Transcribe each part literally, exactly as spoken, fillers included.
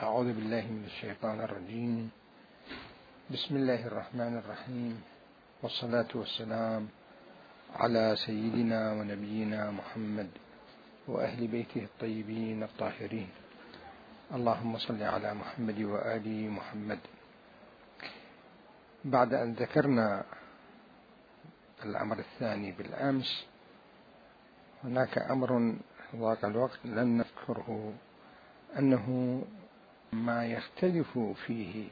أعوذ بالله من الشيطان الرجيم. بسم الله الرحمن الرحيم، والصلاة والسلام على سيدنا ونبينا محمد وأهل بيته الطيبين الطاهرين. اللهم صل على محمد وآل محمد. بعد أن ذكرنا الأمر الثاني بالأمس، هناك أمر ضاق الوقت لن نذكره، أنه ما يختلف فيه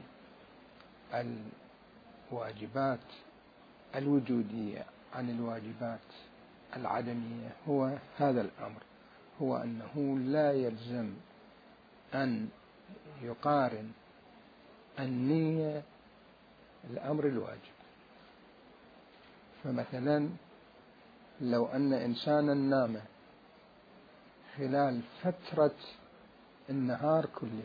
الواجبات الوجودية عن الواجبات العدمية هو هذا الأمر، هو أنه لا يلزم أن يقارن النية الأمر الواجب. فمثلا لو أن إنسانا نام خلال فترة النهار كله،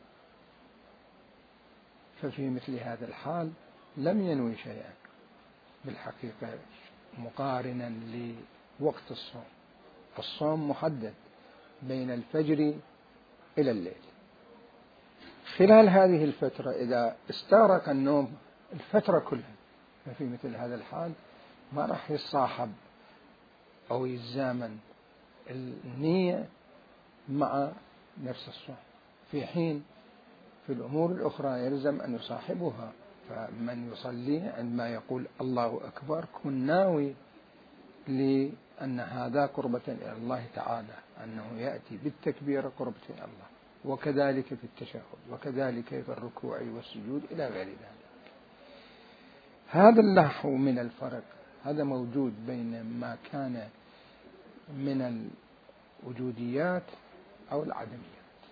ففي مثل هذا الحال لم ينوي شيئا بالحقيقة مقارنا لوقت الصوم. الصوم محدد بين الفجر إلى الليل. خلال هذه الفترة إذا استغرق النوم الفترة كلها، ففي مثل هذا الحال ما راح يصاحب أو يزامن النية مع نفس الصوم، في حين في الأمور الأخرى يلزم أن يصاحبها. فمن يصلي عندما يقول الله أكبر كن ناوي لأن هذا قربة إلى الله تعالى، أنه يأتي بالتكبير قربة إلى الله، وكذلك في التشهد، وكذلك في الركوع والسجود إلى غير ذلك. هذا اللحو من الفرق هذا موجود بين ما كان من الوجوديات أو العدميات.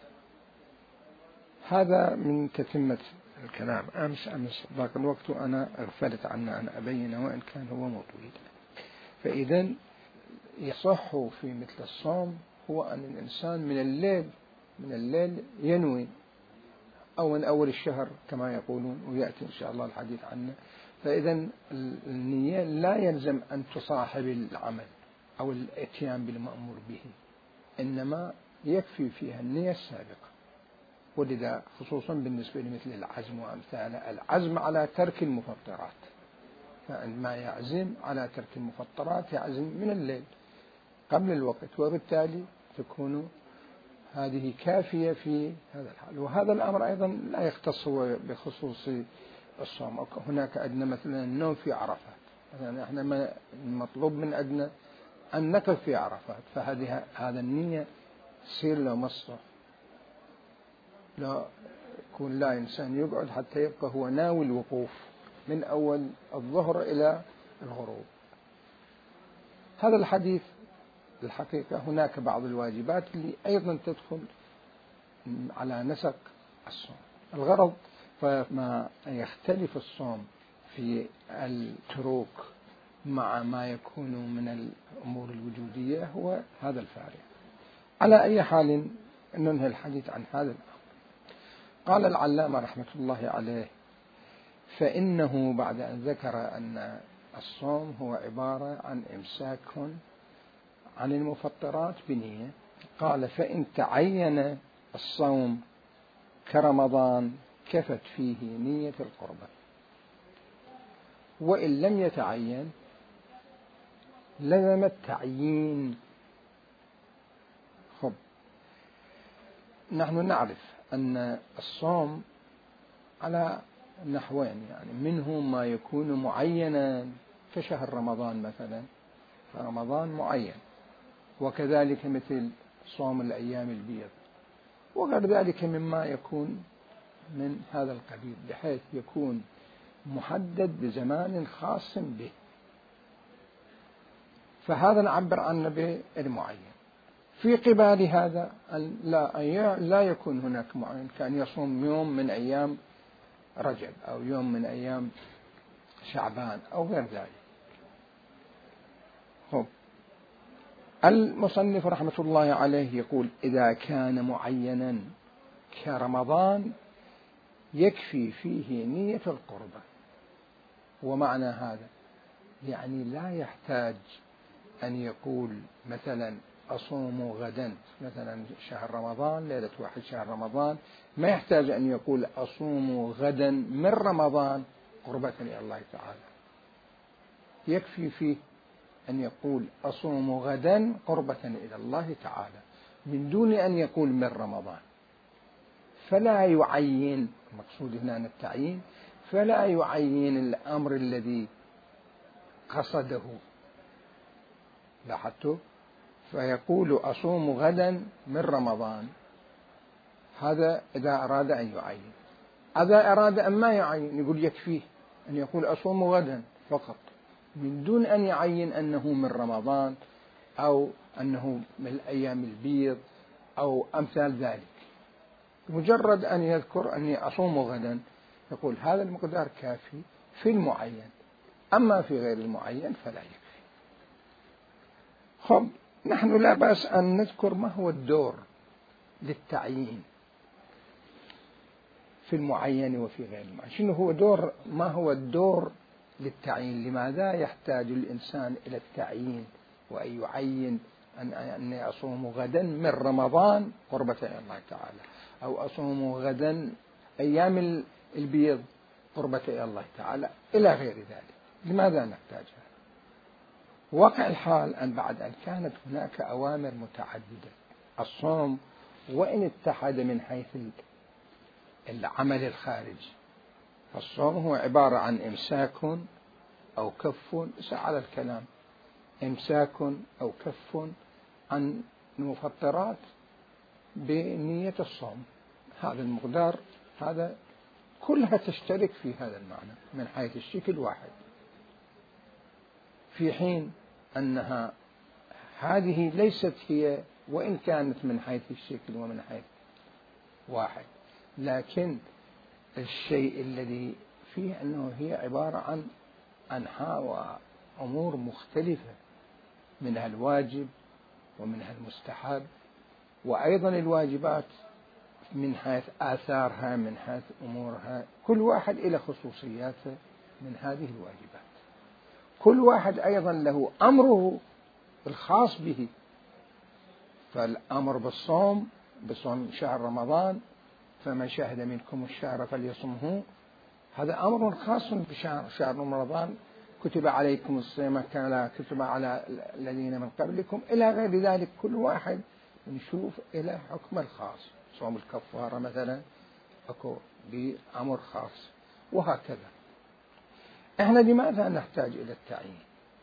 هذا من تتمة الكلام. أمس أمس ضاق الوقت وأنا أغفلت عنه أن أبينه وإن كان هو موجود. فإذا يصح في مثل الصوم هو أن الإنسان من الليل من الليل ينوي، أو من أول الشهر كما يقولون، ويأتي إن شاء الله الحديث عنه. فإذا النية لا يلزم أن تصاحب العمل أو الاتيان بالمأمور به، إنما يكفي فيها النية السابقة. ولذا خصوصا بالنسبة لمثل العزم وأمثاله، العزم على ترك المفطرات، فعندما يعزم على ترك المفطرات يعزم من الليل قبل الوقت، وبالتالي تكون هذه كافية في هذا الحال. وهذا الأمر أيضا لا يختص بخصوص الصوم. هناك عندنا مثلا النوم في عرفات، مثلا احنا ما المطلوب من عندنا أن نقف في عرفات، فهذه هذا النية تصير له مصلح. لا يكون لا إنسان يقعد حتى يبقى هو ناوي الوقوف من أول الظهر إلى الغروب. هذا الحديث الحقيقة هناك بعض الواجبات اللي أيضا تدخل على نسق الصوم. الغرض فما يختلف الصوم في التروك مع ما يكون من الأمور الوجودية هو هذا الفارق. على أي حال ننهي الحديث عن هذا الأمر. قال العلامة رحمة الله عليه: فإنه بعد أن ذكر أن الصوم هو عبارة عن إمساك عن المفطرات بنية، قال: فإن تعين الصوم كرمضان كفت فيه نية القربة، وإن لم يتعين لزم التعيين. خب، نحن نعرف أن الصوم على نحوين، يعني منه ما يكون معينا كشهر رمضان مثلا، فرمضان معين، وكذلك مثل صوم الأيام البيض، وغير ذلك مما يكون من هذا القبيل، بحيث يكون محدد بزمان خاص به، فهذا نعبر عنه بالمعين. في قبال هذا لا لا يكون هناك معين، كان يصوم يوم من أيام رجب أو يوم من أيام شعبان أو غير ذلك. خب، المصنف رحمة الله عليه يقول: إذا كان معينا كرمضان يكفي فيه نية القربة. ومعنى هذا يعني لا يحتاج أن يقول مثلا أصوم غدا مثلا شهر رمضان، ليلة واحد شهر رمضان، ما يحتاج أن يقول أصوم غدا من رمضان قربة إلى الله تعالى، يكفي فيه أن يقول أصوم غدا قربة إلى الله تعالى من دون أن يقول من رمضان. فلا يعين، المقصود هنا التعيين، فلا يعين الأمر الذي قصده، لاحظتوا؟ فيقول أصوم غدا من رمضان، هذا إذا أراد أن يعين. إذا أراد أن ما يعين يقول يكفيه أن يقول أصوم غدا فقط من دون أن يعين أنه من رمضان أو أنه من الأيام البيض أو أمثال ذلك. مجرد أن يذكر أني أصوم غدا يقول هذا المقدار كافي في المعين، أما في غير المعين فلا يكفي. خب نحن لا بأس أن نذكر ما هو الدور للتعيين في المعين وفي غير المعين. شنو هو دور، ما هو الدور للتعيين؟ لماذا يحتاج الإنسان إلى التعيين وأن يعين أن أني أصوم غدا من رمضان قربة إلى الله تعالى، أو أصوم غدا أيام البيض قربة إلى الله تعالى إلى غير ذلك؟ لماذا نحتاجها؟ واقع الحال أن بعد أن كانت هناك أوامر متعددة، الصوم وإن اتحد من حيث العمل الخارجي، الصوم هو عبارة عن إمساك أو كف، على الكلام إمساك أو كف عن المفطرات بنية الصوم، هذا المقدار، هذا كلها تشترك في هذا المعنى من حيث الشكل واحد، في حين أنها هذه ليست هي، وإن كانت من حيث الشكل ومن حيث واحد، لكن الشيء الذي فيه أنه هي عبارة عن أنحاء وأمور مختلفة، منها الواجب ومنها المستحب، وأيضا الواجبات من حيث آثارها من حيث أمورها، كل واحد إلى خصوصياته من هذه الواجبات، كل واحد أيضا له أمره الخاص به. فالأمر بالصوم بصوم شهر رمضان، فمن شهد منكم الشهر فليصمه، هذا أمر خاص بشهر شهر رمضان، كتب عليكم الصيام كما كتب على الذين من قبلكم إلى غير ذلك، كل واحد نشوف إلى حكم الخاص. صوم الكفارة مثلا أكو بأمر خاص، وهكذا. إحنا لماذا نحتاج إلى التعيين؟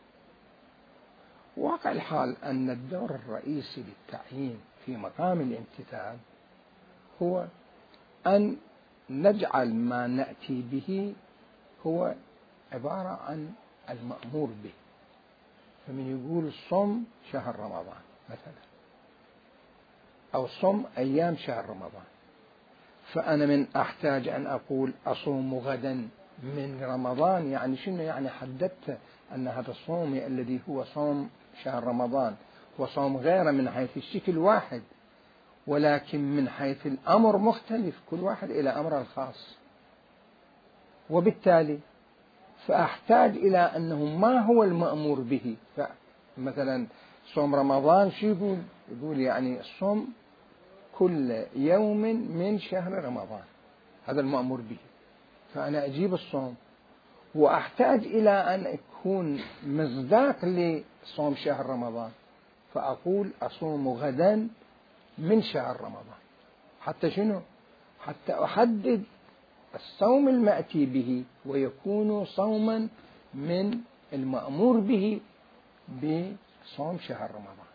واقع الحال أن الدور الرئيسي للتعيين في مقام الامتثال هو أن نجعل ما نأتي به هو عبارة عن المأمور به. فمن يقول صم شهر رمضان مثلا، أو صم أيام شهر رمضان، فأنا من أحتاج أن أقول أصوم غدا من رمضان، يعني شنو؟ يعني حددت أن هذا الصوم الذي هو صوم شهر رمضان هو صوم غير من حيث الشكل واحد، ولكن من حيث الأمر مختلف، كل واحد إلى أمر الخاص. وبالتالي فأحتاج إلى أنه ما هو المأمور به. فمثلا صوم رمضان شو يقول؟ يقول يعني الصوم كل يوم من شهر رمضان، هذا المأمور به، فأنا أجيب الصوم وأحتاج إلى أن أكون مصداق لصوم شهر رمضان، فأقول أصوم غدا من شهر رمضان. حتى شنو؟ حتى أحدد الصوم المأتي به ويكون صوما من المأمور به بصوم شهر رمضان.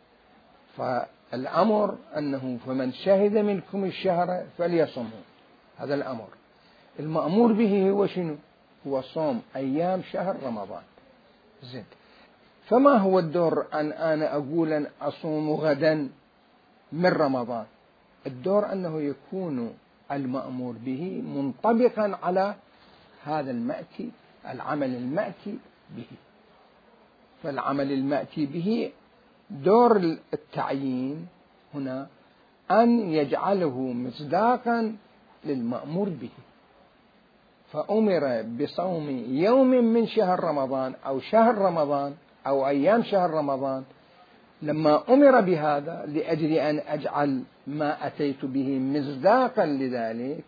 فالأمر أنه فمن شهد منكم الشهر فليصمه، هذا الأمر. المأمور به هو شنو؟ هو صوم أيام شهر رمضان. زين، فما هو الدور أن أنا أقول أن أصوم غدا من رمضان؟ الدور أنه يكون المأمور به منطبقا على هذا المأتي، العمل المأتي به. فالعمل المأتي به دور التعيين هنا أن يجعله مصداقا للمأمور به. فأمر بصوم يوم من شهر رمضان أو شهر رمضان أو أيام شهر رمضان، لما أمر بهذا لأجل أن أجعل ما أتيت به مصداقا لذلك،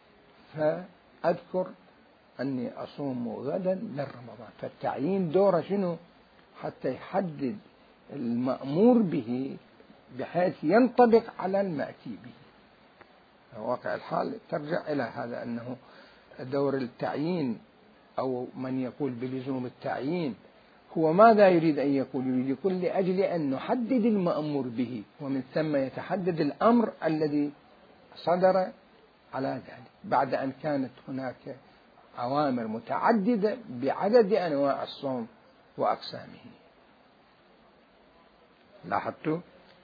فأذكر أني أصوم غدا من رمضان. فالتعيين دوره شنو؟ حتى يحدد المأمور به بحيث ينطبق على المأتي به. واقع الحال ترجع إلى هذا، أنه دور التعيين أو من يقول بلزوم التعيين هو ماذا يريد أن يقول؟ يريد يقول لأجل أن نحدد المأمور به، ومن ثم يتحدد الأمر الذي صدر على ذلك، بعد أن كانت هناك أوامر متعددة بعدد أنواع الصوم وأقسامه. لاحظتوا؟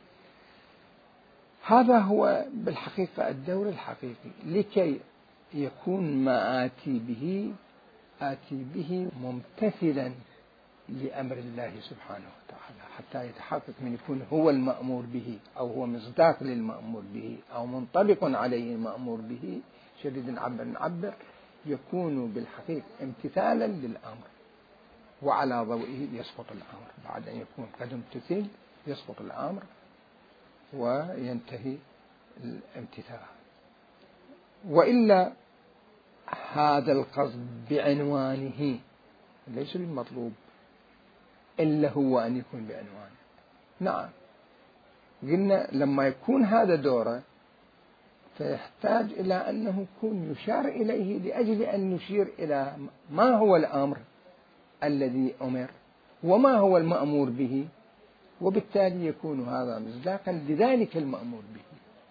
هذا هو بالحقيقة الدور الحقيقي، لكي يكون ما آتي به آتي به ممتثلا لأمر الله سبحانه وتعالى، حتى يتحقق من يكون هو المأمور به أو هو مصداق للمأمور به أو منطبق عليه المأمور به. شديد نعبر نعبر يكون بالحقيقة امتثالا للأمر، وعلى ضوئه يسقط الأمر. بعد أن يكون قد امتثل يسقط الأمر وينتهي الامتثال. وإلا هذا القصد بعنوانه ليس بالمطلوب إلا هو أن يكون بعنوانه. نعم، قلنا لما يكون هذا دوره فيحتاج إلى أنه يكون يشار إليه لأجل أن نشير إلى ما هو الأمر الذي أمر وما هو المأمور به، وبالتالي يكون هذا مصداقا لذلك المأمور به.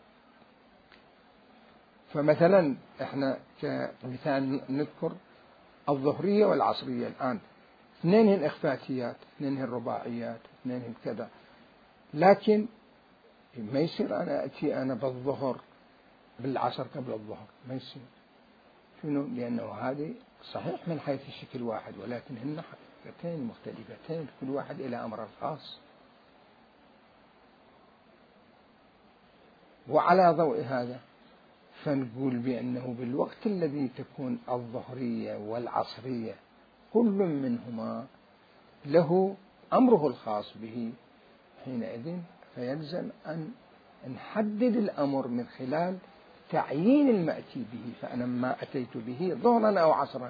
فمثلا احنا كمثال نذكر الظهرية والعصرية الآن، اثنينهن إخفاتيات، اثنينهن رباعيات، اثنينهن كذا، لكن ما يصير أنا أتي أنا بالظهر بالعصر قبل الظهر، ما يصير. شنو؟ لأنه هذه صحيح من حيث الشكل واحد، ولكن هن حقيقتين مختلفتين، كل واحد إلى أمر خاص. وعلى ضوء هذا فنقول بأنه بالوقت الذي تكون الظهرية والعصرية كل منهما له أمره الخاص به، حينئذ فيلزم أن نحدد الأمر من خلال تعيين المأتي به. فأنا ما أتيت به ظهرا أو عصرا،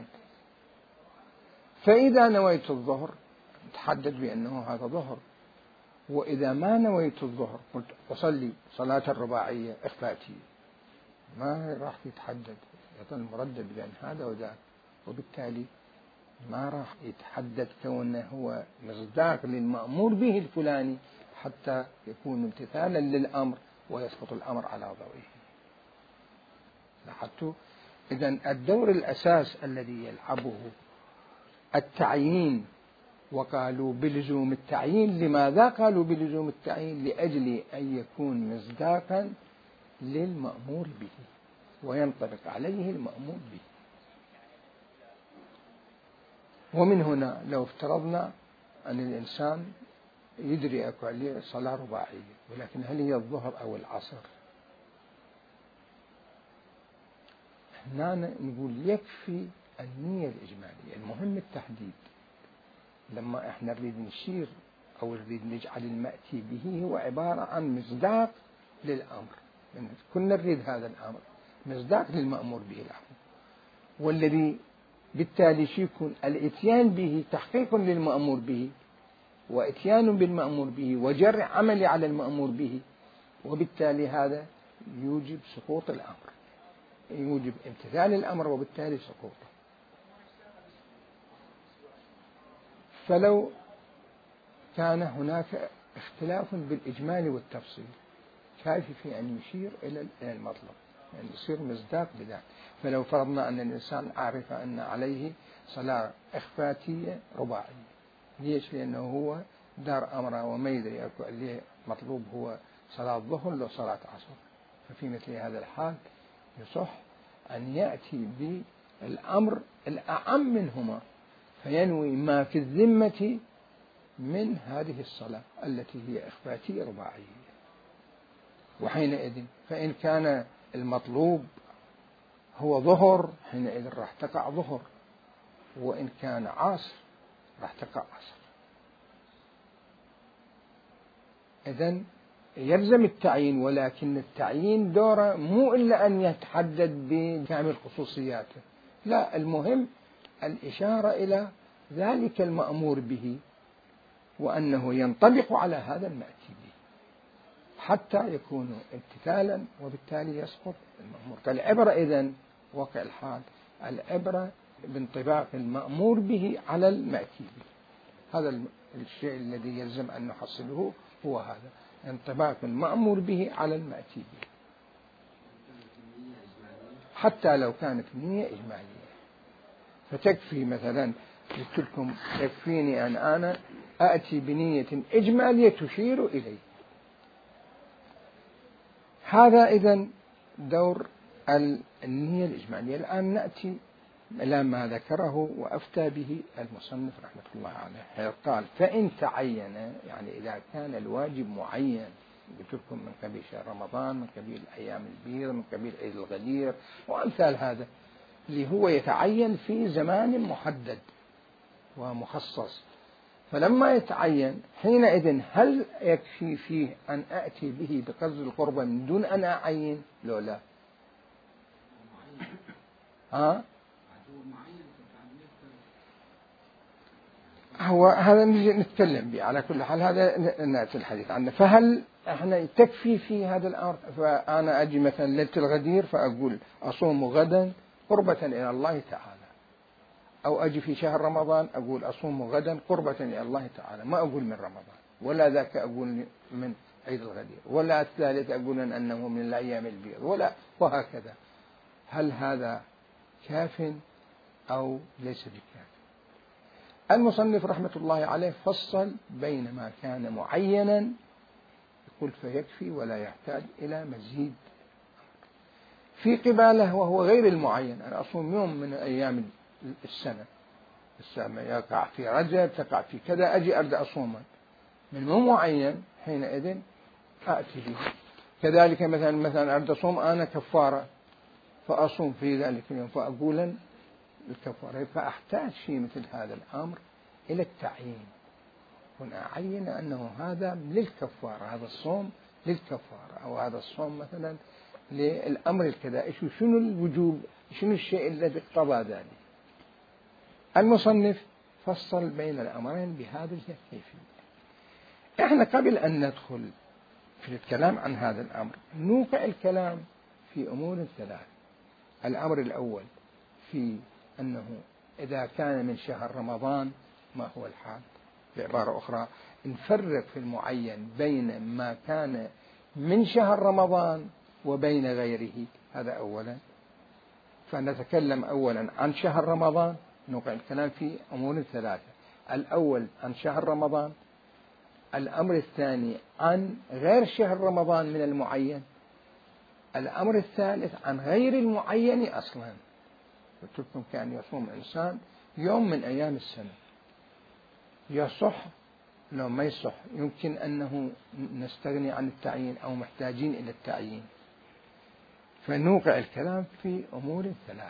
فإذا نويت الظهر تحدد بأنه هذا ظهر، وإذا ما نويت الظهر قلت أصلي صلاة الرباعية إخفاتية، ما راح يتحدد، يظل مردد بين هذا وذاك، وبالتالي ما راح يتحدد كونه هو مصداق للمأمور به الفلاني حتى يكون امتثالا للأمر ويسقط الأمر على ضوئه. لاحظتوا؟ إذن الدور الأساس الذي يلعبه التعيين، وقالوا بلزوم التعيين. لماذا قالوا بلزوم التعيين؟ لأجل أن يكون مصداقا للمأمور به وينطبق عليه المأمور به. ومن هنا لو افترضنا أن الإنسان يدري أكو عليه صلاة رباعية، ولكن هل هي الظهر أو العصر؟ هنا نقول يكفي النية الإجمالية، المهم التحديد. لما احنا نريد نشير أو نريد نجعل المأتي به هو عبارة عن مصداق للأمر، يعني كنا نريد هذا الأمر مصداق للمأمور به الأمر، والذي بالتالي يكون الاتيان به تحقيق للمأمور به، واتيان بالمأمور به وجرع عملي على المأمور به، وبالتالي هذا يوجب سقوط الأمر، يوجب امتثال الأمر وبالتالي سقوطه. فلو كان هناك اختلاف بالإجمال والتفصيل كافي في أن يشير إلى المطلب، يعني يصير مصداق بذلك. فلو فرضنا أن الإنسان عرف أن عليه صلاة إخفاتية رباعية، ليش؟ لأنه هو دار أمره وما يدري أكو اللي مطلوب هو صلاة ظهر لو صلاة عصر. ففي مثل هذا الحال يصح أن يأتي بالأمر الأعم منهما، فينوي ما في الذمة من هذه الصلاة التي هي إخفاتية رباعية. وحينئذ فإن كان المطلوب هو ظهر، حينئذ راح تقع ظهر، وإن كان عصر راح تقع عصر. إذن يلزم التعيين، ولكن التعيين دوره مو إلا أن يتحدد بكامل خصوصياته، لا، المهم الإشارة إلى ذلك المأمور به وأنه ينطبق على هذا المأتي به حتى يكون امتثالا، وبالتالي يسقط المأمور. فالعبرة إذن واقع الحال، العبرة بانطباق المأمور به على المأتي به. هذا الشيء الذي يلزم أن نحصله، هو هذا انطباق المأمور به على المأتي به، حتى لو كانت النية إجمالية. فتكفي مثلا، قلت لكم يكفيني أن أنا أأتي بنية إجمالية تشير إليه. هذا إذن دور النية الإجمالية. الآن نأتي إلى ما ذكره وأفتى به المصنف رحمة الله عليه، قال فإن تعين، يعني إذا كان الواجب معين، قلت لكم من قبيل شهر رمضان، من قبيل أيام البيض، من قبيل عيد الغدير وأمثال هذا، اللي هو يتعين في زمان محدد ومخصص. فلما يتعين حينئذ هل يكفي فيه أن أأتي به بقصد القربة من دون أن أعين؟ لو لا، ها؟ هو هذا نتكلم به. على كل حال هذا نأتي الحديث عنه. فهل احنا تكفي في هذا الأمر؟ فأنا أجي مثلا ليلة الغدير فأقول أصوم غدا قربة إلى الله تعالى، أو أجي في شهر رمضان أقول أصوم غدا قربة إلى الله تعالى، ما أقول من رمضان، ولا ذاك أقول من عيد الغدير، ولا الثالث أقول أنه من الأيام البيض، ولا، وهكذا. هل هذا كاف أو ليس بكاف؟ المصنف رحمة الله عليه فصل بين ما كان معينا يقول فيكفي ولا يحتاج إلى مزيد، في قباله وهو غير المعين. أنا أصوم يوم من أيام السنة، السنة يقع في رجب، تقع في كذا، أجي أرجع أصوما من مو معين، حينئذ أأتي به. كذلك مثلا مثلا أرجع أصوم أنا كفارة، فأصوم في ذلك اليوم فأقولا الكفارة، فأحتاج في مثل هذا الأمر إلى التعيين، هنا أعين أنه هذا للكفارة، هذا الصوم للكفارة، أو هذا الصوم مثلا للأمر الكذا، شنو الوجوب، شنو الشيء الذي اقتضى ذلك. المصنف فصل بين الأمرين بهذه الكيفية. احنا قبل أن ندخل في الكلام عن هذا الأمر نوقع الكلام في أمور ثلاث. الأمر الأول في أنه إذا كان من شهر رمضان ما هو الحال، بعبارة أخرى نفرق في المعين بين ما كان من شهر رمضان وبين غيره، هذا أولا. فنتكلم أولا عن شهر رمضان، نوقع الكلام في أمور ثلاثة. الأول عن شهر رمضان، الأمر الثاني عن غير شهر رمضان من المعين، الأمر الثالث عن غير المعين أصلا. قلت لكم كان يصوم إنسان يوم من أيام السنة، يصح لو ما يصح، يمكن أنه نستغني عن التعيين أو محتاجين إلى التعيين. فنوقع الكلام في أمور ثلاثة.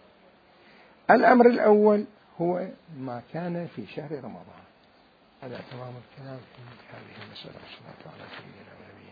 الأمر الأول هو ما كان في شهر رمضان. هذا تمام الكلام في هذه المسألة. والصلاة على سيدنا ونبينا